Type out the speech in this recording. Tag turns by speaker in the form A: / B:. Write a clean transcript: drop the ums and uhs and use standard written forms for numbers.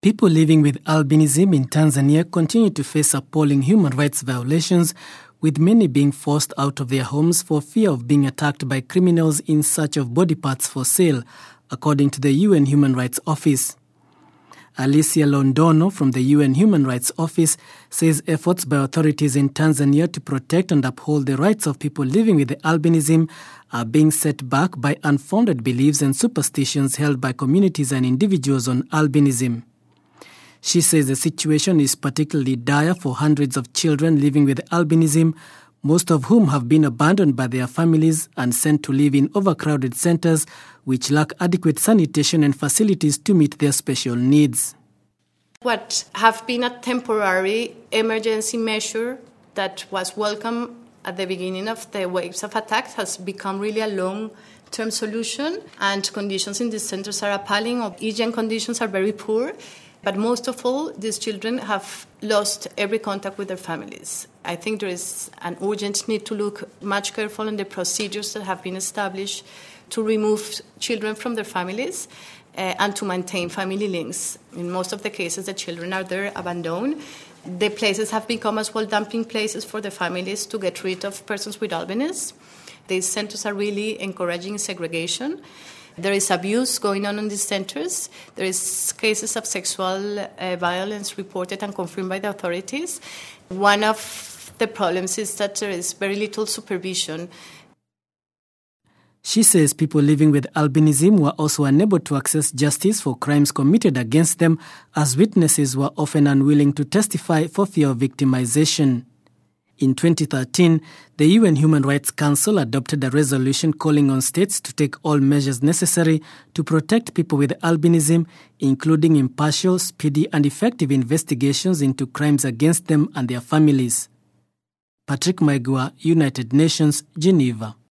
A: People living with albinism in Tanzania continue to face appalling human rights violations, with many being forced out of their homes for fear of being attacked by criminals in search of body parts for sale, according to the UN Human Rights Office. Alicia Londono from the UN Human Rights Office says efforts by authorities in Tanzania to protect and uphold the rights of people living with albinism are being set back by unfounded beliefs and superstitions held by communities and individuals on albinism. She says the situation is particularly dire for hundreds of children living with albinism, most of whom have been abandoned by their families and sent to live in overcrowded centers which lack adequate sanitation and facilities to meet their special needs.
B: What have been a temporary emergency measure that was welcome at the beginning of the waves of attacks has become really a long-term solution, and conditions in these centers are appalling. Hygiene conditions are very poor. But most of all, these children have lost every contact with their families. I think there is an urgent need to look much careful on the procedures that have been established to remove children from their families and to maintain family links. In most of the cases, the children are there abandoned. The places have become as well dumping places for the families to get rid of persons with albinism. These centers are really encouraging segregation. There is abuse going on in these centers. There is cases of sexual violence reported and confirmed by the authorities. One of the problems is that there is very little supervision.
A: She says people living with albinism were also unable to access justice for crimes committed against them, as witnesses were often unwilling to testify for fear of victimization. In 2013, the UN Human Rights Council adopted a resolution calling on states to take all measures necessary to protect people with albinism, including impartial, speedy and effective investigations into crimes against them and their families. Patrick Maigua, United Nations, Geneva.